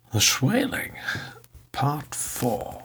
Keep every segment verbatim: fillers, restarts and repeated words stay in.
The Swaling, Part four.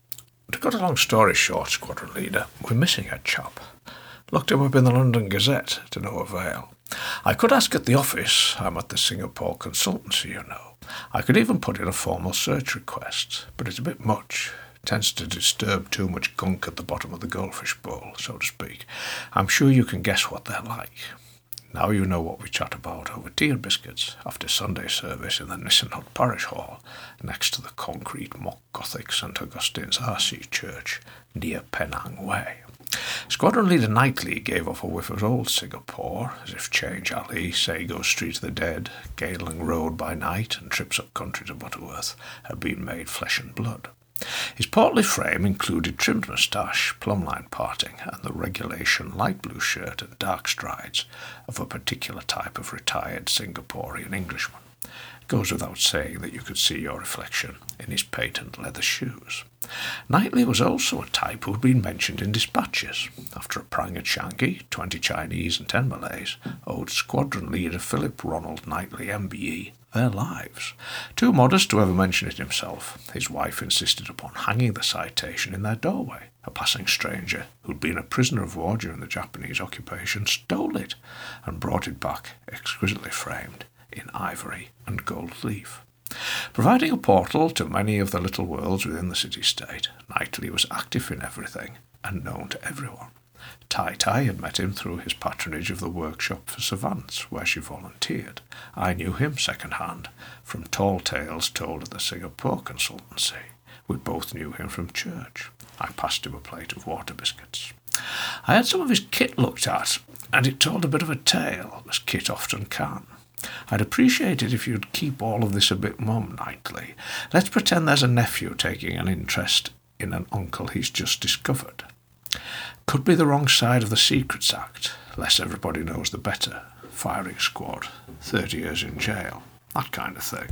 To cut a long story short, Squadron Leader, we're missing a chap. Looked him up in the London Gazette, to no avail. I could ask at the office. I'm at the Singapore consultancy, you know. I could even put in a formal search request, but it's a bit much. Tends to disturb too much gunk at the bottom of the goldfish bowl, so to speak. I'm sure you can guess what they're like. Now you know what we chat about over tea and biscuits after Sunday service in the Nissen Hut Parish Hall, next to the concrete mock Gothic St Augustine's R C Church, near Penang Way. Squadron Leader Knightley gave off a whiff of old Singapore, as if Change Alley, Sago Street of the Dead, Gayling Road by night, and trips up country to Butterworth had been made flesh and blood. His portly frame included trimmed moustache, plumb-line parting, and the regulation light blue shirt and dark strides of a particular type of retired Singaporean Englishman. It goes without saying that you could see your reflection in his patent leather shoes. Knightley was also a type who had been mentioned in dispatches. After a prang at Changi, twenty Chinese and ten Malays owed Squadron Leader Philip Ronald Knightley M B E their lives. Too modest to ever mention it himself, his wife insisted upon hanging the citation in their doorway. A passing stranger, who'd been a prisoner of war during the Japanese occupation, stole it and brought it back exquisitely framed in ivory and gold leaf. Providing a portal to many of the little worlds within the city-state, Knightley was active in everything and known to everyone. Tai Tai had met him through his patronage of the workshop for savants, where she volunteered. I knew him second-hand from tall tales told at the Singapore consultancy. We both knew him from church. I passed him a plate of water biscuits. I had some of his kit looked at, and it told a bit of a tale, as kit often can. I'd appreciate it if you'd keep all of this a bit mum, Knightley. Let's pretend there's a nephew taking an interest in an uncle he's just discovered. Could be the wrong side of the Secrets Act. Less everybody knows the better. Firing squad, thirty years in jail, that kind of thing.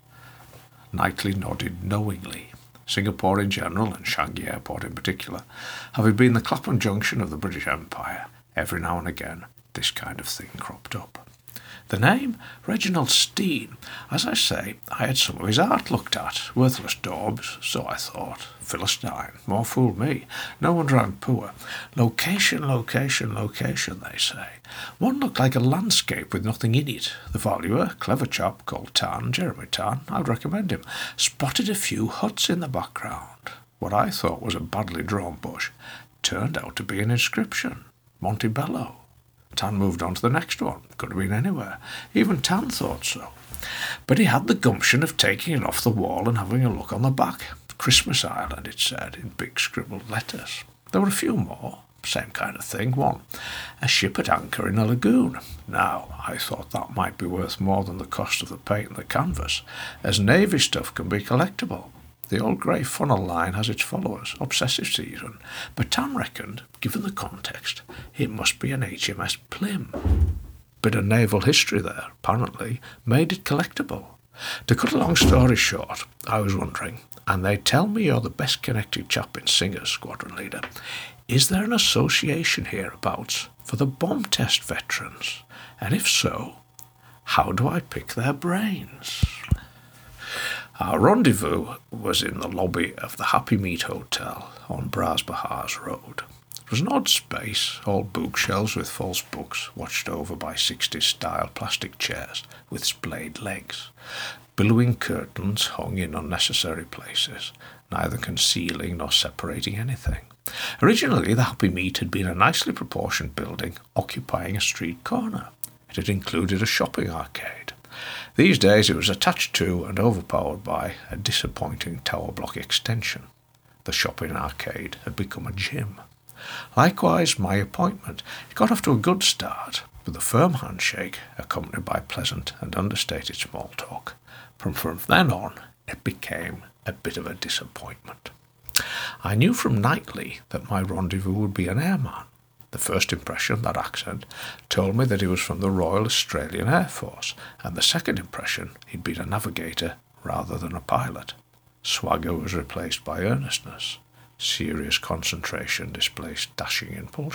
Knightley nodded knowingly. Singapore in general, and Changi Airport in particular, having been the Clapham Junction of the British Empire, every now and again this kind of thing cropped up. The name? Reginald Steen. As I say, I had some of his art looked at. Worthless daubs, so I thought. Philistine. More fool me. No wonder I'm poor. Location, location, location, they say. One looked like a landscape with nothing in it. The valuer, clever chap called Tan, Jeremy Tan, I'd recommend him, spotted a few huts in the background. What I thought was a badly drawn bush turned out to be an inscription. Montebello. Tan moved on to the next one. Could have been anywhere. Even Tan thought so. But he had the gumption of taking it off the wall and having a look on the back. Christmas Island, it said, in big scribbled letters. There were a few more. Same kind of thing. One, a ship at anchor in a lagoon. Now, I thought that might be worth more than the cost of the paint and the canvas, as navy stuff can be collectible. The old grey funnel line has its followers, obsessive season, but Tan reckoned, given the context, it must be an H M S Plym. Bit of naval history there, apparently, made it collectible. To cut a long story short, I was wondering, and they tell me you're the best connected chap in Singers, Squadron Leader, is there an association hereabouts for the bomb test veterans? And if so, how do I pick their brains? Our rendezvous was in the lobby of the Happy Meat Hotel on Bras Bahars Road. It was an odd space, all bookshelves with false books, watched over by sixties-style plastic chairs with splayed legs. Billowing curtains hung in unnecessary places, neither concealing nor separating anything. Originally, the Happy Meat had been a nicely proportioned building occupying a street corner. It had included a shopping arcade. These days it was attached to and overpowered by a disappointing tower block extension. The shopping arcade had become a gym. Likewise, my appointment. It got off to a good start, with a firm handshake accompanied by pleasant and understated small talk. From, from then on, it became a bit of a disappointment. I knew from Knightley that my rendezvous would be an airman. The first impression, that accent, told me that he was from the Royal Australian Air Force, and the second impression, he'd been a navigator rather than a pilot. Swagger was replaced by earnestness. Serious concentration displaced dashing impulsion.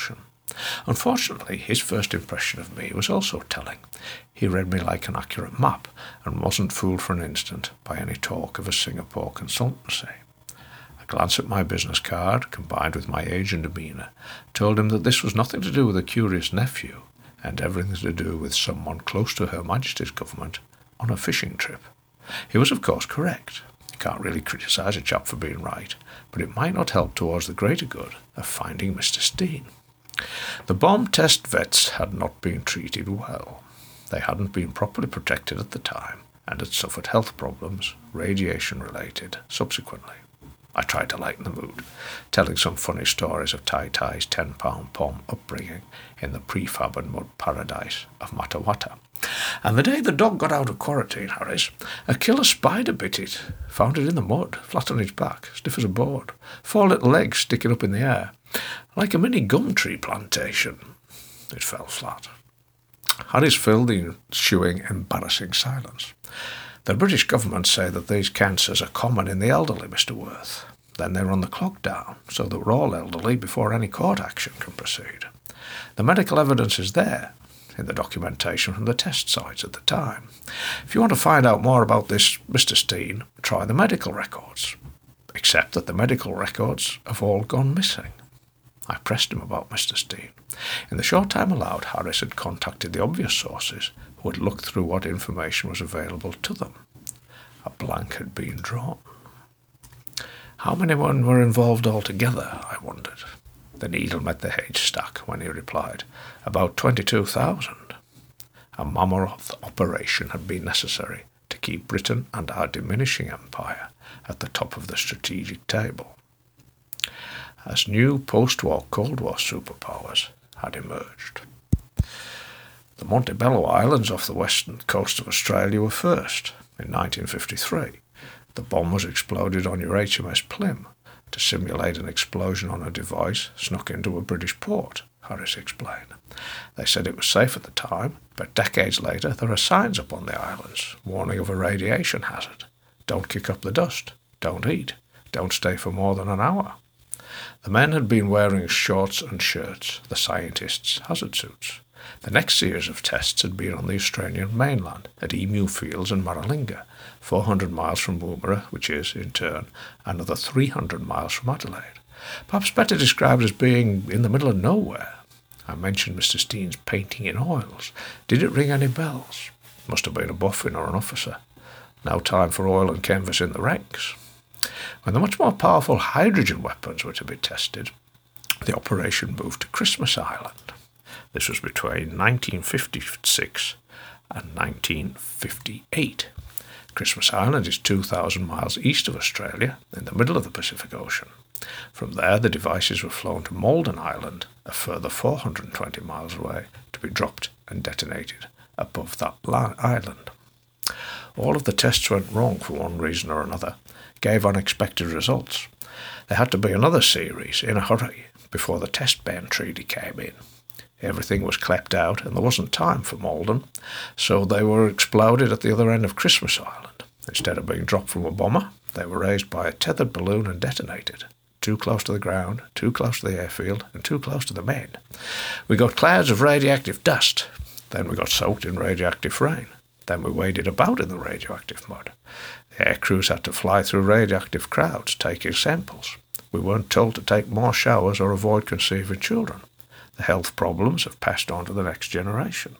Unfortunately, his first impression of me was also telling. He read me like an accurate map and wasn't fooled for an instant by any talk of a Singapore consultancy. A glance at my business card, combined with my age and demeanour, told him that this was nothing to do with a curious nephew, and everything to do with someone close to Her Majesty's government on a fishing trip. He was, of course, correct. You can't really criticise a chap for being right, but it might not help towards the greater good of finding Mister Steen. The bomb test vets had not been treated well. They hadn't been properly protected at the time and had suffered health problems, radiation-related, subsequently. I tried to lighten the mood, telling some funny stories of Tai Tai's ten-pound pom upbringing in the prefab and mud paradise of Matawata. And the day the dog got out of quarantine, Harris, a killer spider bit it, found it in the mud, flat on its back, stiff as a board, four little legs sticking up in the air, like a mini gum tree plantation. It fell flat. Harris filled the ensuing embarrassing silence. The British government say that these cancers are common in the elderly, Mister Worth. Then they run the clock down, so that we're all elderly before any court action can proceed. The medical evidence is there, in the documentation from the test sites at the time. If you want to find out more about this, Mister Steen, try the medical records. Except that the medical records have all gone missing. I pressed him about Mister Steen. In the short time allowed, Harris had contacted the obvious sources who had looked through what information was available to them. A blank had been drawn. How many men were involved altogether, I wondered. The needle met the haystack when he replied, about twenty-two thousand. A mammoth operation had been necessary to keep Britain and our diminishing empire at the top of the strategic table. As new post-war Cold War superpowers had emerged. The Montebello Islands off the western coast of Australia were first, in nineteen fifty-three. The bomb was exploded on your H M S Plym to simulate an explosion on a device snuck into a British port, Harris explained. They said it was safe at the time, but decades later there are signs up on the islands warning of a radiation hazard. Don't kick up the dust. Don't eat. Don't stay for more than an hour. The men had been wearing shorts and shirts, the scientists' hazard suits. The next series of tests had been on the Australian mainland, at Emu Fields and Maralinga, four hundred miles from Woomera, which is, in turn, another three hundred miles from Adelaide. Perhaps better described as being in the middle of nowhere. I mentioned Mister Steen's painting in oils. Did it ring any bells? Must have been a boffin or an officer. No time for oil and canvas in the ranks. When the much more powerful hydrogen weapons were to be tested, the operation moved to Christmas Island. This was between nineteen fifty-six and nineteen fifty-eight. Christmas Island is two thousand miles east of Australia, in the middle of the Pacific Ocean. From there, the devices were flown to Malden Island, a further four hundred twenty miles away, to be dropped and detonated above that island. All of the tests went wrong for one reason or another, gave unexpected results. There had to be another series in a hurry before the test ban treaty came in. Everything was clapped out and there wasn't time for Malden, so they were exploded at the other end of Christmas Island. Instead of being dropped from a bomber, they were raised by a tethered balloon and detonated. Too close to the ground, too close to the airfield, and too close to the men. We got clouds of radioactive dust. Then we got soaked in radioactive rain. Then we waded about in the radioactive mud. The air crews had to fly through radioactive crowds, taking samples. We weren't told to take more showers or avoid conceiving children. The health problems have passed on to the next generation.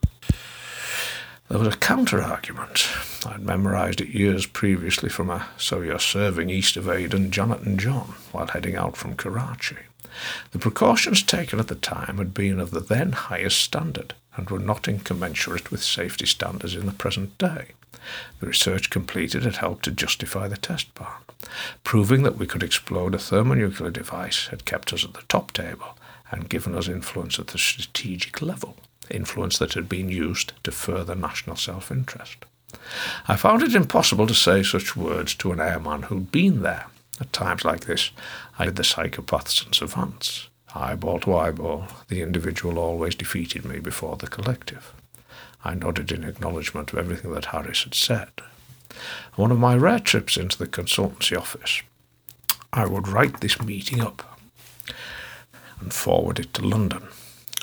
There was a counter-argument. I'd memorised it years previously from a So You're Serving East of Aden, Jonathan John, while heading out from Karachi. The precautions taken at the time had been of the then highest standard and were not incommensurate with safety standards in the present day. The research completed had helped to justify the test ban. Proving that we could explode a thermonuclear device had kept us at the top table and given us influence at the strategic level, influence that had been used to further national self-interest. I found it impossible to say such words to an airman who'd been there. At times like this, I did the psychopaths and savants. Eyeball to eyeball, the individual always defeated me before the collective. I nodded in acknowledgement of everything that Harris had said. On one of my rare trips into the consultancy office, I would write this meeting up and forward it to London.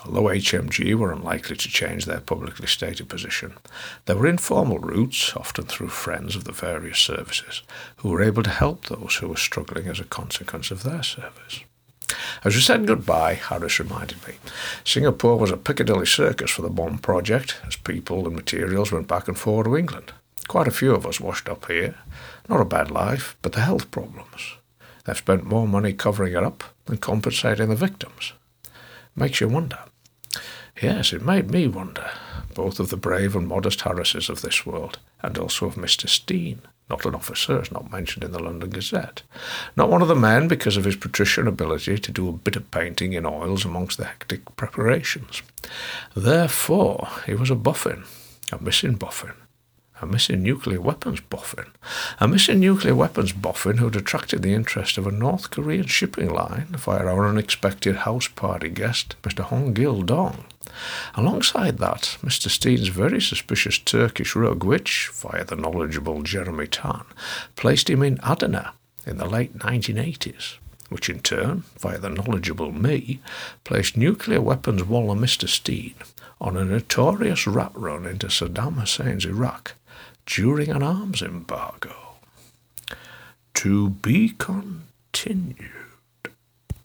Although H M G were unlikely to change their publicly stated position, there were informal routes, often through friends of the various services, who were able to help those who were struggling as a consequence of their service. As we said goodbye, Harris reminded me, Singapore was a Piccadilly circus for the bomb project, as people and materials went back and forth to England. Quite a few of us washed up here. Not a bad life, but the health problems. They've spent more money covering it up than compensating the victims. Makes you wonder. Yes, it made me wonder, both of the brave and modest Harrises of this world, and also of Mister Steen, not an officer, as not mentioned in the London Gazette. Not one of the men because of his patrician ability to do a bit of painting in oils amongst the hectic preparations. Therefore, he was a boffin, a missing boffin. A missing nuclear weapons boffin. A missing nuclear weapons boffin who'd attracted the interest of a North Korean shipping line via our unexpected house party guest, Mister Hong Gil-dong. Alongside that, Mister Steen's very suspicious Turkish rug, which, via the knowledgeable Jeremy Tan, placed him in Adana in the late nineteen eighties, which in turn, via the knowledgeable me, placed nuclear weapons Waller Mister Steen on a notorious rat run into Saddam Hussein's Iraq during an arms embargo. To be continued.